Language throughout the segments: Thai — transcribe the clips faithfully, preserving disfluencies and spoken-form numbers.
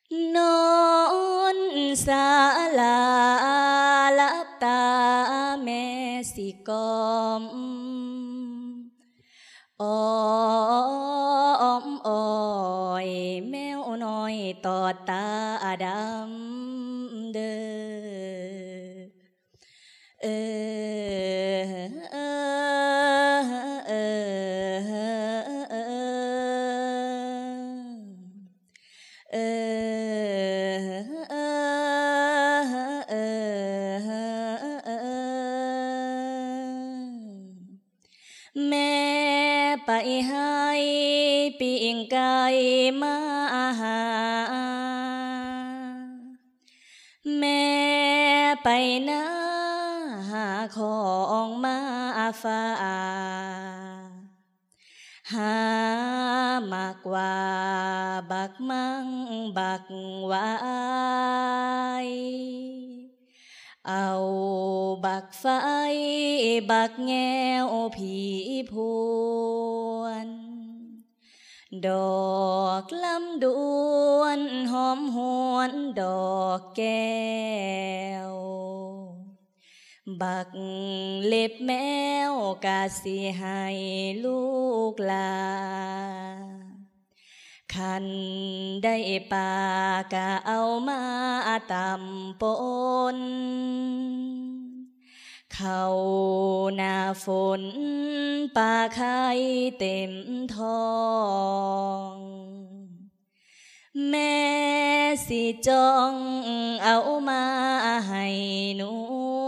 นอนศาลาลับตาแม่สิกอมออมอ้อยแมวน้อยตอดตาดำเด้อเออเออเออเออแม่ไปให้ปิ่งไก่มาหาแม่ไปนะหาของมาฝากหามากกว่าบักมังบักไว้เอาบักไฟบักแง้วผีพวนดอกลำดวนหอมหวนดอกแก้วบักเล็บแมวกะสิให้ลูกลาคันได้ปากะเอามาตำปนเข้าหน้าฝนปลาไข่เต็มท้องแม่สิจ้องเอามาให้หนู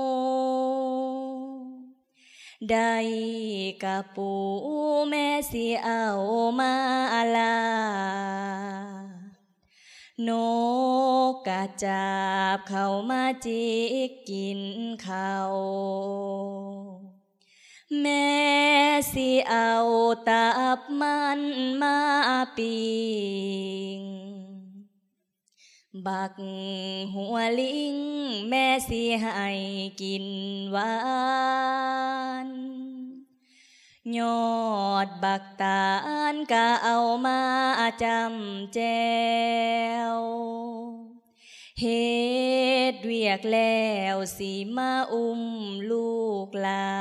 ได้กะปูแม่สิเอามาลานกกะจับเข้ามาจิกกินข้าวแม่สิเอาตับมันมาปิ้งบักหัวลิงแม่สิให้กินหวานยอดบักตาลกะเอามาจำแจวเฮ็ดเวียกแล้วสิมาอุ้มลูกลา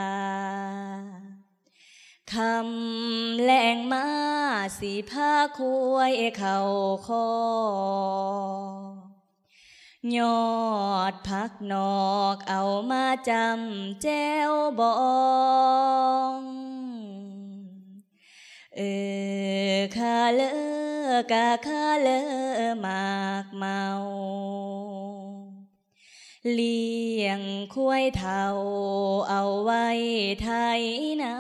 คำแรงมาสิพาคุยเข้าคอยอดพักนอกเอามาจำแจวบองเออคาเลอกะคาเลอมากเมาเลี้ยงควายเฒ่าเอาไว้ไถนา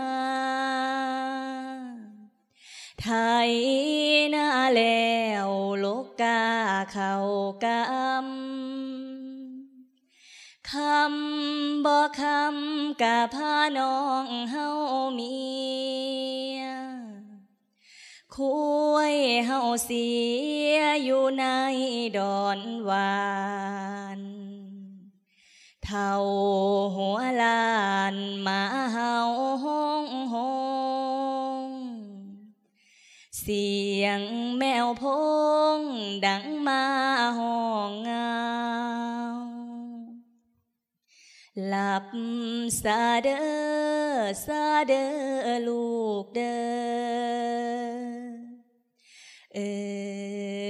ไถนาแล้วลูกกาเข้ากำคำบ่คำกะพาน้องเฮาเมียคุยเฮาเสียอยู่ในดอนหวานเท่าหัวลานมาเฮาห้องห้องเสียงแมวพงดังมาห้องเงาหลับซาเด้อซาเด้อลูกเด้อเออ